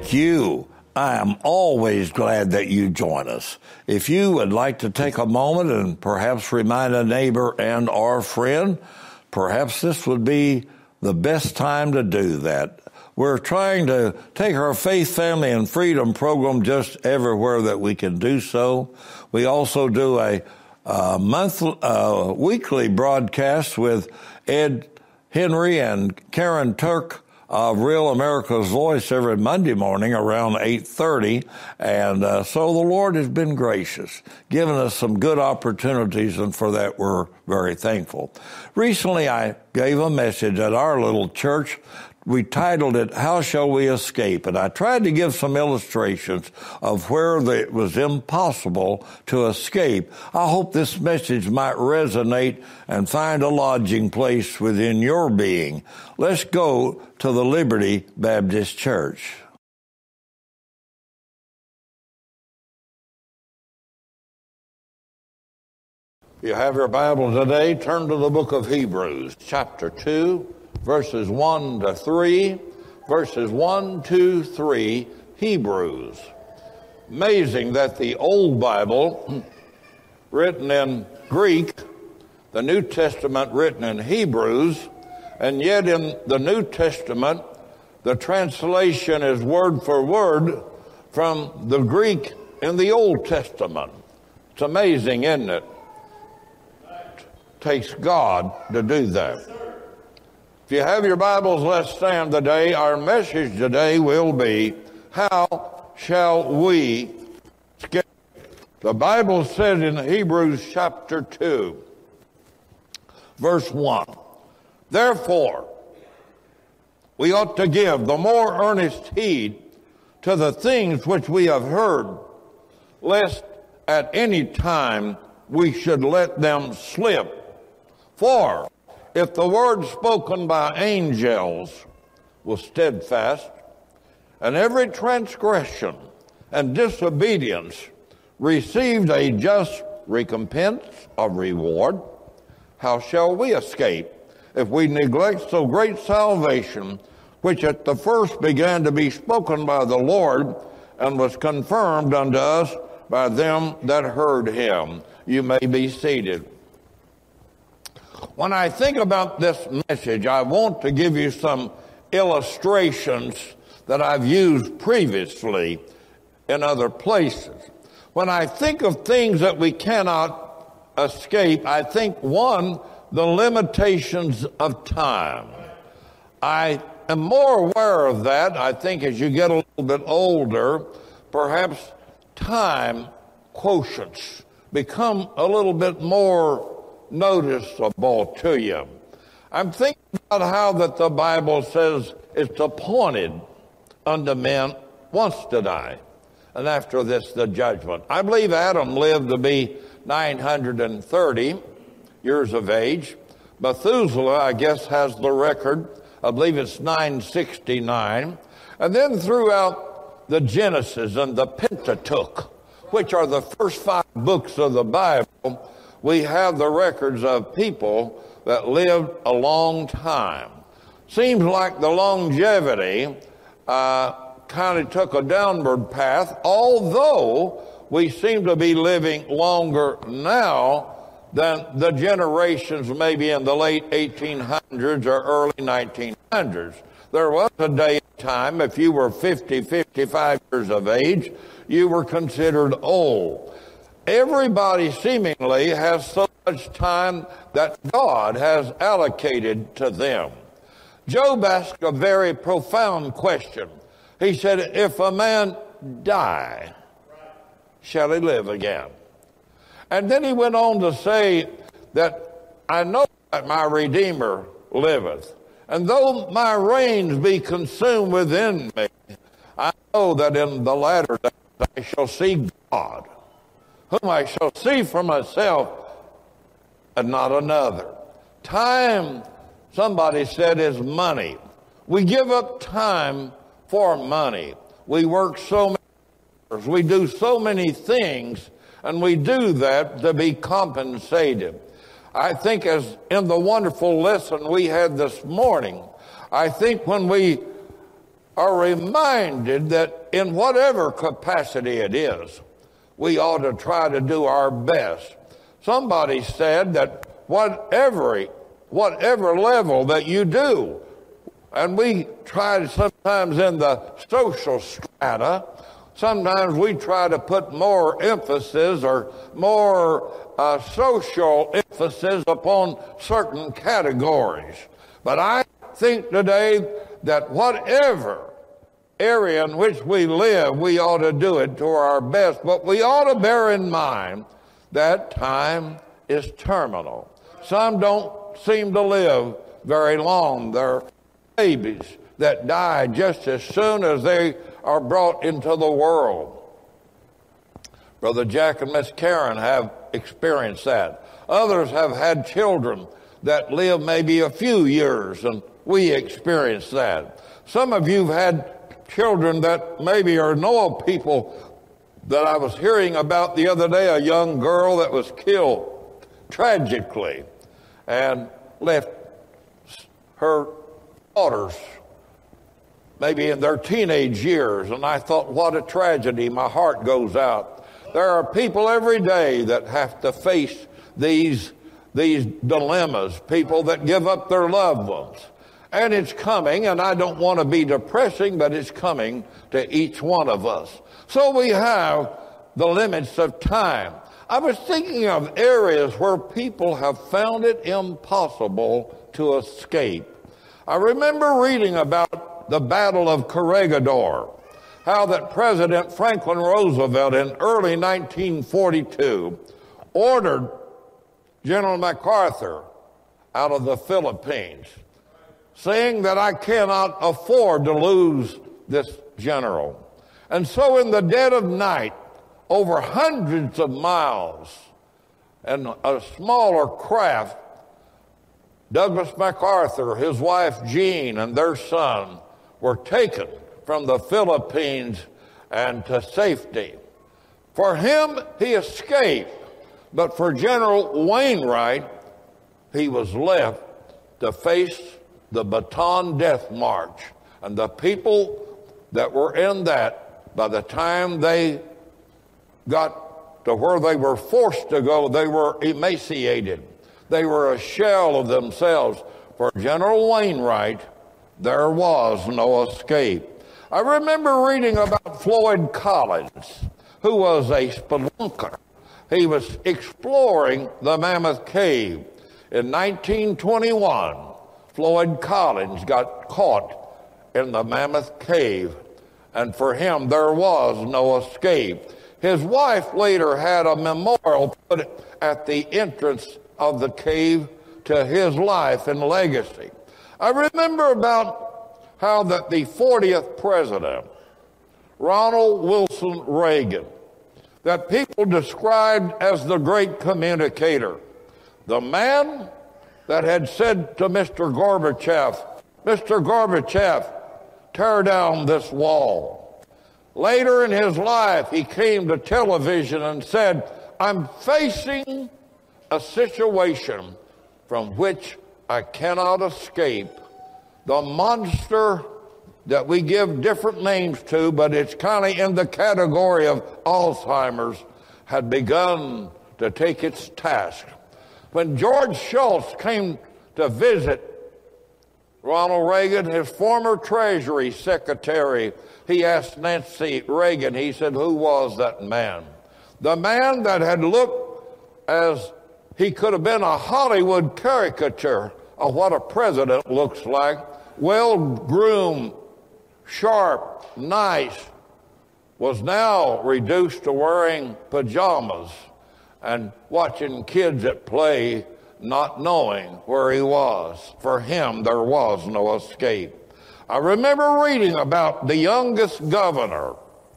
like you, I am always glad that you join us. If you would like to take a moment and perhaps remind a neighbor and or friend, perhaps this would be the best time to do that. We're trying to take our Faith, Family, and Freedom program just everywhere that we can do so. We also do a weekly broadcast with Ed Henry and Karen Turk of Real America's Voice every Monday morning around 8:30. And so the Lord has been gracious, giving us some good opportunities, and for that we're very thankful. Recently I gave a message at our little church. We titled it, How Shall We Escape? And I tried to give some illustrations of where it was impossible to escape. I hope this message might resonate and find a lodging place within your being. Let's go to the Liberty Baptist Church. If you have your Bible today, turn to the book of Hebrews, chapter 2. Verses 1 to 3, verses 1, 2, 3, Hebrews. Amazing that the Old Bible, written in Greek, the New Testament written in Hebrews, and yet in the New Testament, the translation is word for word from the Greek in the Old Testament. It's amazing, isn't it? It takes God to do that. If you have your Bibles, let's stand today. Our message today will be, How shall we escape? The Bible says in Hebrews chapter 2, verse 1, Therefore, we ought to give the more earnest heed to the things which we have heard, lest at any time we should let them slip. For if the word spoken by angels was steadfast, and every transgression and disobedience received a just recompense of reward, how shall we escape if we neglect so great salvation, which at the first began to be spoken by the Lord, and was confirmed unto us by them that heard him? You may be seated. When I think about this message, I want to give you some illustrations that I've used previously in other places. When I think of things that we cannot escape, I think, one, the limitations of time. I am more aware of that. I think as you get a little bit older, perhaps time quotients become a little bit more noticeable to you. I'm thinking about how that the Bible says it's appointed unto men once to die, and after this the judgment. I believe Adam lived to be 930 years of age. Methuselah, I guess, has the record. I believe it's 969. And then throughout the Genesis and the Pentateuch, which are the first 5 books of the Bible, we have the records of people that lived a long time. Seems like the longevity kind of took a downward path, although we seem to be living longer now than the generations maybe in the late 1800s or early 1900s. There was a day and time, if you were 50, 55 years of age, you were considered old. Everybody seemingly has so much time that God has allocated to them. Job asked a very profound question. He said, if a man die, shall he live again? And then he went on to say that I know that my Redeemer liveth, and though my reins be consumed within me, I know that in the latter days I shall see God, whom I shall see for myself and not another. Time, somebody said, is money. We give up time for money. We work so many hours. We do so many things, and we do that to be compensated. I think as in the wonderful lesson we had this morning, I think when we are reminded that in whatever capacity it is, we ought to try to do our best. Somebody said that whatever level that you do, and we try to sometimes in the social strata, sometimes we try to put more emphasis or more social emphasis upon certain categories. But I think today that whatever area in which we live, we ought to do it to our best. But we ought to bear in mind that time is terminal. Some don't seem to live very long. There are babies that die just as soon as they are brought into the world. Brother Jack and Miss Karen have experienced that. Others have had children that live maybe a few years, and we experience that. Some of you have had children that maybe or know of people that I was hearing about the other day, a young girl that was killed tragically and left her daughters maybe in their teenage years. And I thought, what a tragedy. My heart goes out. There are people every day that have to face these dilemmas, people that give up their loved ones. And it's coming, and I don't want to be depressing, but it's coming to each one of us. So we have the limits of time. I was thinking of areas where people have found it impossible to escape. I remember reading about the Battle of Corregidor, how that President Franklin Roosevelt in early 1942 ordered General MacArthur out of the Philippines, saying that I cannot afford to lose this general. And so in the dead of night, over hundreds of miles in a smaller craft, Douglas MacArthur, his wife Jean, and their son were taken from the Philippines and to safety. For him, he escaped, but for General Wainwright, he was left to face the Bataan Death March. And the people that were in that, by the time they got to where they were forced to go, they were emaciated. They were a shell of themselves. For General Wainwright, there was no escape. I remember reading about Floyd Collins, who was a spelunker. He was exploring the Mammoth Cave. In 1921, Floyd Collins got caught in the Mammoth Cave, and for him there was no escape. His wife later had a memorial put at the entrance of the cave to his life and legacy. I remember about how that the 40th president, Ronald Wilson Reagan, that people described as the great communicator, the man that had said to Mr. Gorbachev, Mr. Gorbachev, tear down this wall. Later in his life, he came to television and said, I'm facing a situation from which I cannot escape. The monster that we give different names to, but it's kind of in the category of Alzheimer's, had begun to take its task. When George Shultz came to visit Ronald Reagan, his former Treasury Secretary, he asked Nancy Reagan, he said, who was that man? The man that had looked as he could have been a Hollywood caricature of what a president looks like, well-groomed, sharp, nice, was now reduced to wearing pajamas and watching kids at play, not knowing where he was. For him, there was no escape. I remember reading about the youngest governor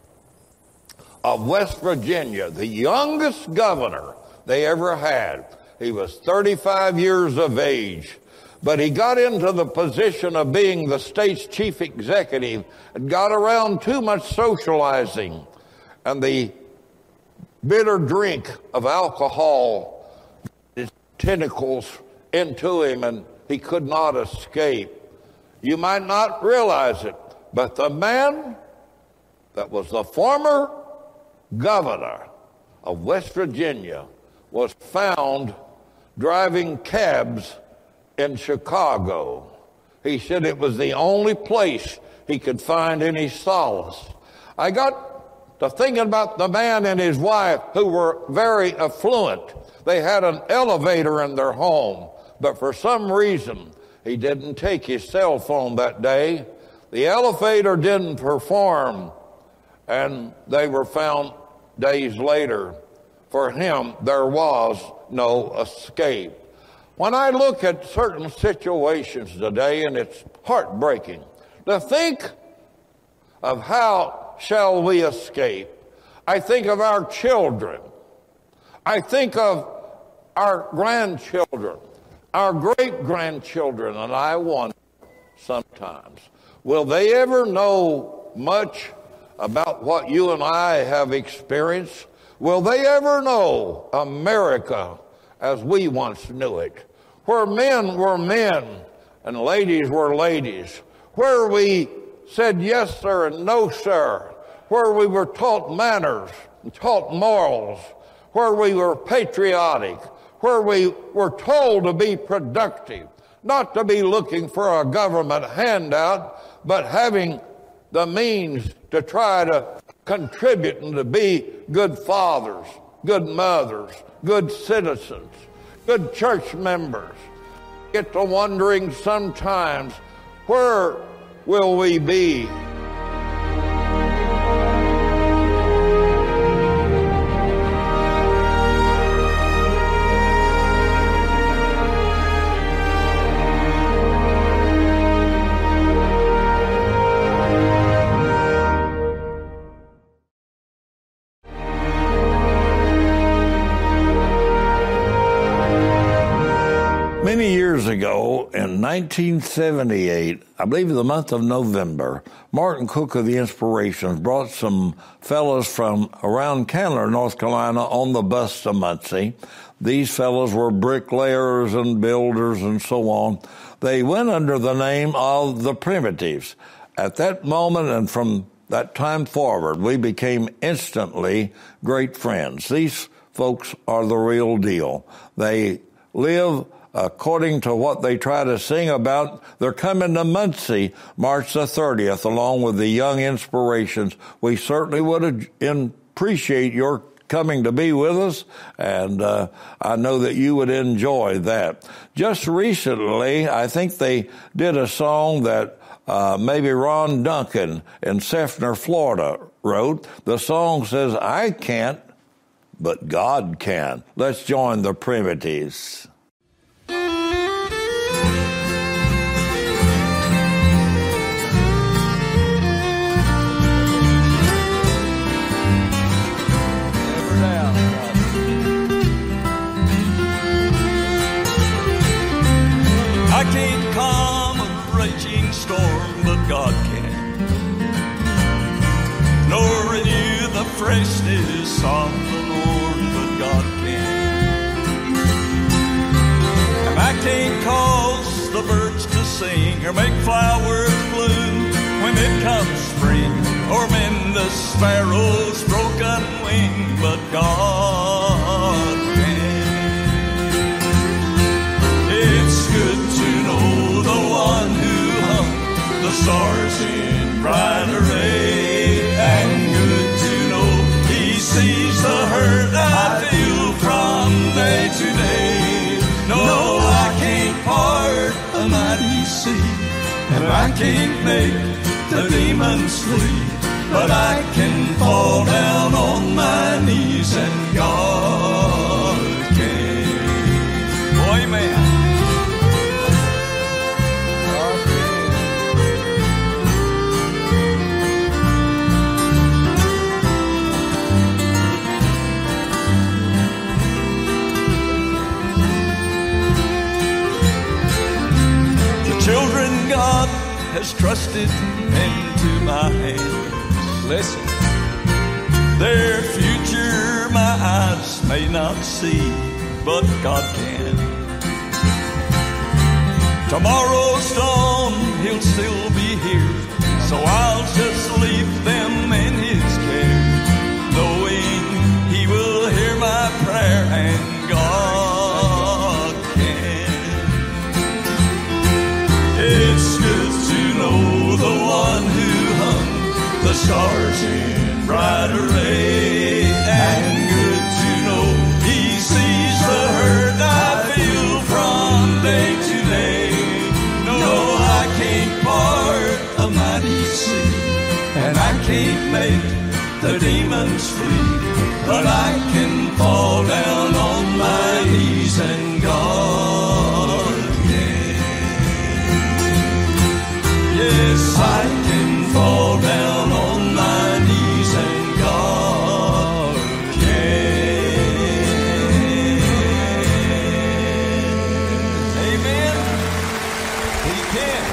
of West Virginia, the youngest governor they ever had. He was 35 years of age, but he got into the position of being the state's chief executive and got around too much socializing, and the bitter drink of alcohol, its tentacles into him, and he could not escape. You might not realize it, But the man that was the former governor of West Virginia was found driving cabs in Chicago. He said it was the only place he could find any solace. I got to thinking about the man and his wife who were very affluent. They had an elevator in their home, but for some reason, he didn't take his cell phone that day. The elevator didn't perform, and they were found days later. For him, there was no escape. When I look at certain situations today, and it's heartbreaking to think of how shall we escape. I think of our children. I think of our grandchildren, our great-grandchildren, and I wonder sometimes, will they ever know much about what you and I have experienced? Will they ever know America as we once knew it, where men were men and ladies were ladies, where we said yes sir and no sir, where we were taught manners and taught morals, where we were patriotic, where we were told to be productive, not to be looking for a government handout, but having the means to try to contribute and to be good fathers, good mothers, good citizens, good church members. Get to wondering sometimes, where will we be? Many years ago, in 1978, I believe in the month of November, Martin Cook of the Inspirations brought some fellows from around Candler, North Carolina, on the bus to Muncie. These fellows were bricklayers and builders and so on. They went under the name of the Primitives. At that moment and from that time forward, we became instantly great friends. These folks are the real deal. They live according to what they try to sing about. They're coming to Muncie March the 30th, along with the Young Inspirations. We certainly would appreciate your coming to be with us, and I know that you would enjoy that. Just recently, I think they did a song that maybe Ron Duncan in Seffner, Florida wrote. The song says, "I can't, but God can." Let's join the Primitives. I can't calm a raging storm, but God can. Nor renew the freshness of the Lord, but God can. And I can't cause the birds to sing or make flowers bloom when it comes spring, or mend the sparrow's broken wing, but God can. It's good to know the one who hung the stars in bright array, and good to know he sees the hurt I feel from day to day. No, I can't part a mighty sea, and I can't make the demons flee, but I can fall down on my knees and God can. Oh, amen. Children God has trusted into my hands. Listen, their future my eyes may not see, but God can. Tomorrow's dawn, he'll still be here, So I'll just leave them in His care, knowing He will hear my prayer, and God can. It's good to know the one who hung the stars in bright array, and good to know He sees the hurt I feel from day to day. No, I can't part a mighty sea, and I can't make the demons flee, but I can fall down on my knees, and God can. Yes, I can fall down on my knees, and God can. Amen. He can.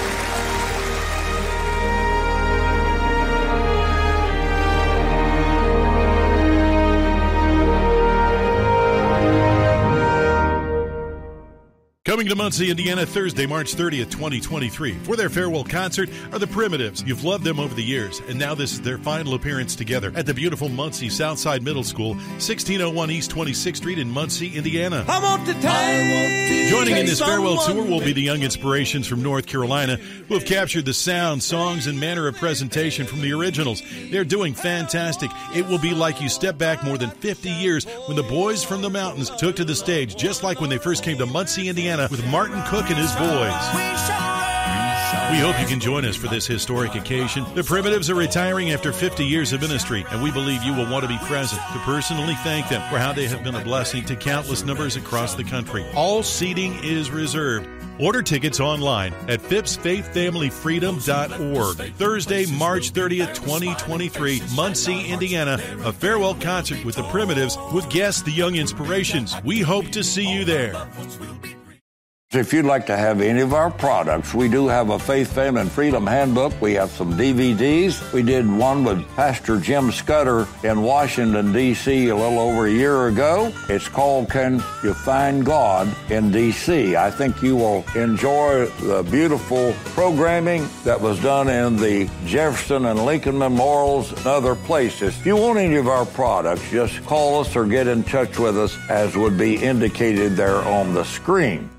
Coming to Muncie, Indiana, Thursday, March 30th, 2023. For their farewell concert are the Primitives. You've loved them over the years, and now this is their final appearance together at the beautiful Muncie Southside Middle School, 1601 East 26th Street in Muncie, Indiana. Joining in this farewell tour will be the young inspirations from North Carolina who have captured the sound, songs, and manner of presentation from the originals. They're doing fantastic. It will be like you step back more than 50 years when the boys from the mountains took to the stage, just like when they first came to Muncie, Indiana, with Martin Cook and his boys. We hope you can join us for this historic occasion. The Primitives are retiring after 50 years of ministry, and we believe you will want to be present to personally thank them for how they have been a blessing to countless numbers across the country. All seating is reserved. Order tickets online at phipsfaithfamilyfreedom.org. Thursday, March 30th, 2023, Muncie, Indiana, a farewell concert with the Primitives with guests the Young Inspirations. We hope to see you there. If you'd like to have any of our products, we do have a Faith, Family, and Freedom handbook. We have some DVDs. We did one with Pastor Jim Scudder in Washington, D.C. a little over a year ago. It's called Can You Find God in D.C.? I think you will enjoy the beautiful programming that was done in the Jefferson and Lincoln Memorials and other places. If you want any of our products, just call us or get in touch with us as would be indicated there on the screen.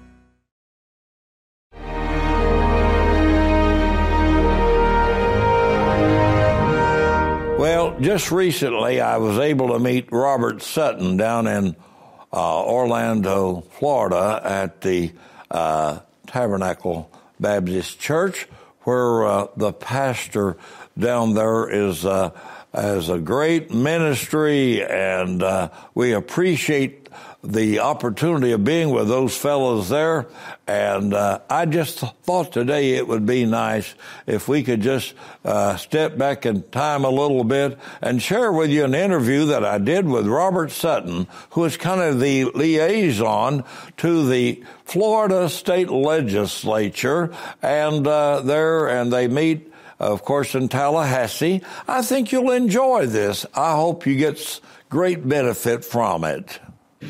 Well, just recently I was able to meet Robert Sutton down in Orlando, Florida at the Tabernacle Baptist Church, where the pastor down there is has a great ministry, and we appreciate the opportunity of being with those fellows there. And I just thought today it would be nice if we could just step back in time a little bit and share with you an interview that I did with Robert Sutton, who is kind of the liaison to the Florida State Legislature, and they meet, of course, in Tallahassee. I think you'll enjoy this. I hope you get great benefit from it.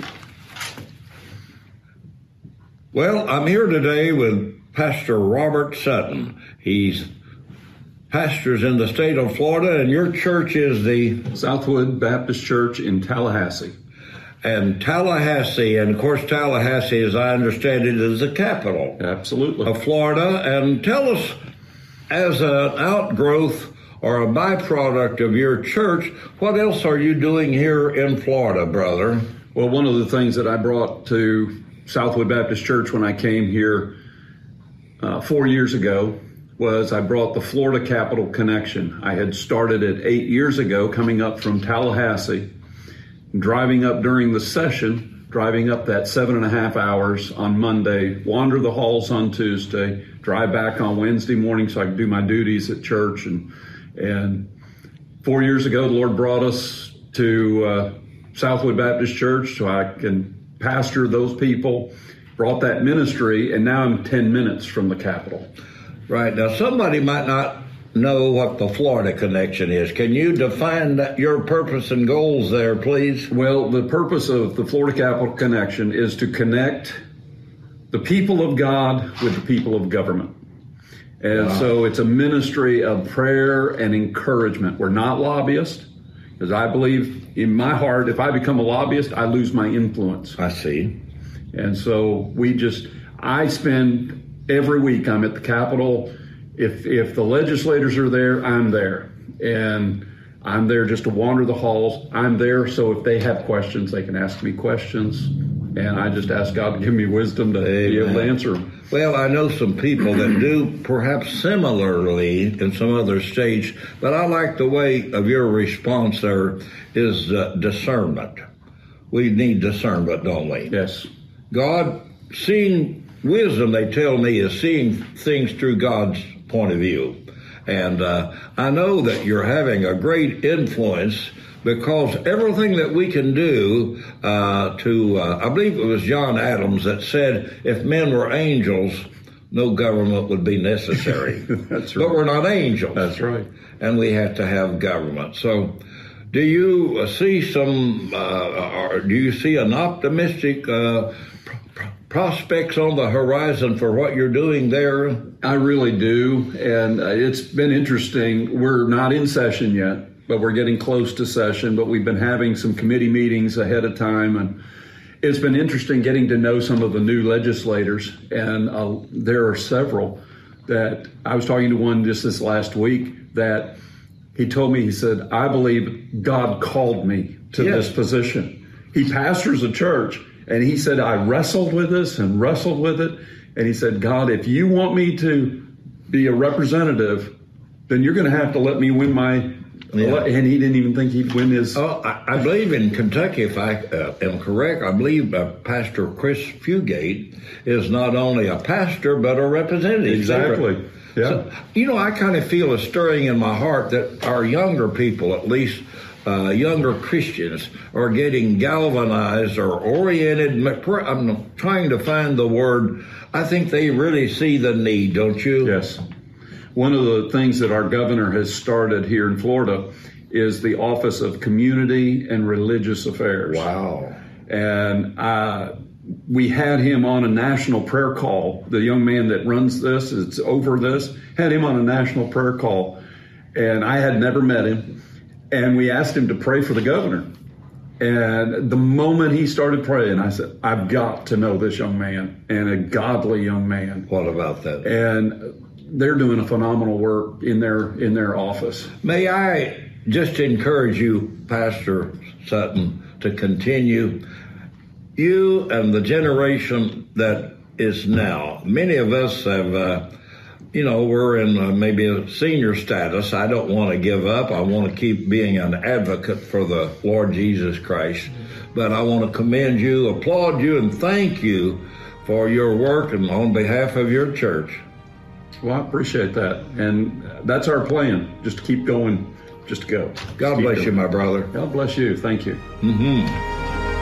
Well, I'm here today with Pastor Robert Sutton. He's pastors in the state of Florida, and your church is the Southwood Baptist Church in Tallahassee. And Tallahassee, and of course Tallahassee, as I understand it, is the capital Absolutely. of Florida. And tell us, as an outgrowth or a byproduct of your church, what else are you doing here in Florida, brother? Well, one of the things that I brought to Southwood Baptist Church when I came here 4 years ago was I brought the Florida Capital Connection. I had started it 8 years ago, coming up from Tallahassee, driving up during the session, driving up that 7.5 hours on Monday, wander the halls on Tuesday, drive back on Wednesday morning so I could do my duties at church. And 4 years ago, the Lord brought us to Southwood Baptist Church so I can pastor those people, brought that ministry, and now I'm 10 minutes from the Capitol. Right. Now, somebody might not know what the Florida Connection is. Can you define your purpose and goals there, please? Well, the purpose of the Florida Capital Connection is to connect the people of God with the people of government. And so it's a ministry of prayer and encouragement. We're not lobbyists, because I believe in my heart, if I become a lobbyist, I lose my influence. I see. And so I spend every week, I'm at the Capitol. If the legislators are there, I'm there. And I'm there just to wander the halls. I'm there so if they have questions, they can ask me questions. And I just ask God to give me wisdom to be able to answer them. Well, I know some people that do perhaps similarly in some other states, but I like the way of your response there is discernment. We need discernment, don't we? Yes. God, seeing wisdom, they tell me, is seeing things through God's point of view. And I know that you're having a great influence because everything that we can do I believe it was John Adams that said, if men were angels, no government would be necessary. That's right. But we're not angels. That's right. And we have to have government. So do you see do you see an optimistic prospects on the horizon for what you're doing there? I really do. And it's been interesting. We're not in session yet, but we're getting close to session. But we've been having some committee meetings ahead of time. And it's been interesting getting to know some of the new legislators. And there are several that I was talking to one just this last week that he told me, he said, I believe God called me to this position. He pastors a church. And he said, I wrestled with this and wrestled with it. And he said, God, if you want me to be a representative, then you're going to have to let me win my... Yeah. And he didn't even think he'd win his... Oh, I believe in Kentucky, if I am correct, I believe Pastor Chris Fugate is not only a pastor, but a representative. Exactly. Yeah. So, I kind of feel a stirring in my heart that our younger people, at least... younger Christians, are getting galvanized or oriented. I'm trying to find the word. I think they really see the need, don't you? Yes. One of the things that our governor has started here in Florida is the Office of Community and Religious Affairs. Wow. And we had him on a national prayer call. The young man that runs this, it's over this, had him on a national prayer call. And I had never met him. And we asked him to pray for the governor. And the moment he started praying, I said, I've got to know this young man, and a godly young man. What about that? And they're doing a phenomenal work in their office. May I just encourage you, Pastor Sutton, to continue. You and the generation that is now, many of us have... we're in maybe a senior status. I don't want to give up. I want to keep being an advocate for the Lord Jesus Christ. But I want to commend you, applaud you, and thank you for your work and on behalf of your church. Well, I appreciate that. And that's our plan, just to keep going, just to go. God bless you, my brother. God bless you. Thank you. Mm-hmm.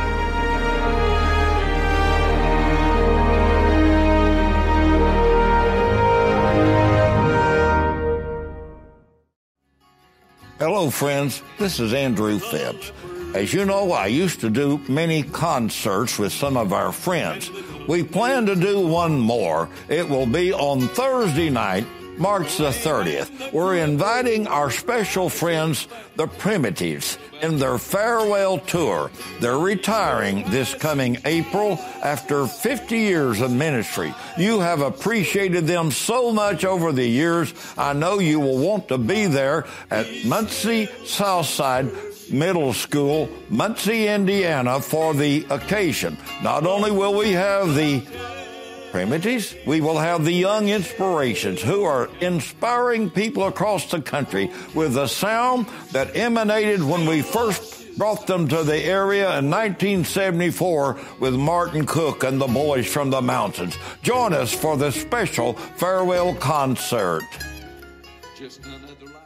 Hello, friends. This is Andrew Phipps. As you know, I used to do many concerts with some of our friends. We plan to do one more. It will be on Thursday night, March the 30th. We're inviting our special friends, the Primitives, in their farewell tour. They're retiring this coming April after 50 years of ministry. You have appreciated them so much over the years. I know you will want to be there at Muncie Southside Middle School, Muncie, Indiana, for the occasion. Not only will we have the Primitives, we will have the Young Inspirations, who are inspiring people across the country with the sound that emanated when we first brought them to the area in 1974 with Martin Cook and the Boys from the Mountains. Join us for the special farewell concert. Just another life.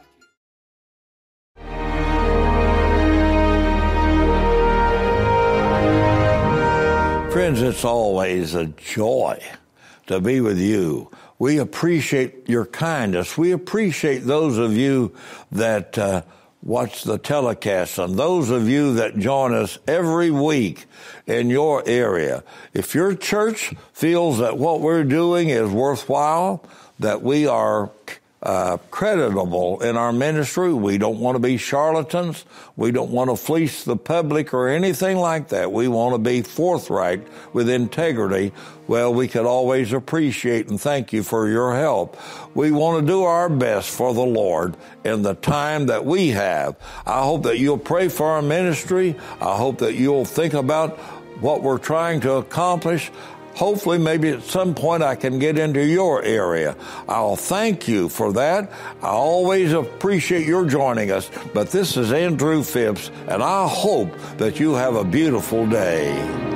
Friends, it's always a joy to be with you. We appreciate your kindness. We appreciate those of you that watch the telecast and those of you that join us every week in your area. If your church feels that what we're doing is worthwhile, that we are creditable in our ministry. We don't want to be charlatans. We don't want to fleece the public or anything like that. We want to be forthright with integrity. Well, we could always appreciate and thank you for your help. We want to do our best for the Lord in the time that we have. I hope that you'll pray for our ministry. I hope that you'll think about what we're trying to accomplish. Hopefully, maybe at some point I can get into your area. I'll thank you for that. I always appreciate your joining us. But this is Andrew Phipps, and I hope that you have a beautiful day.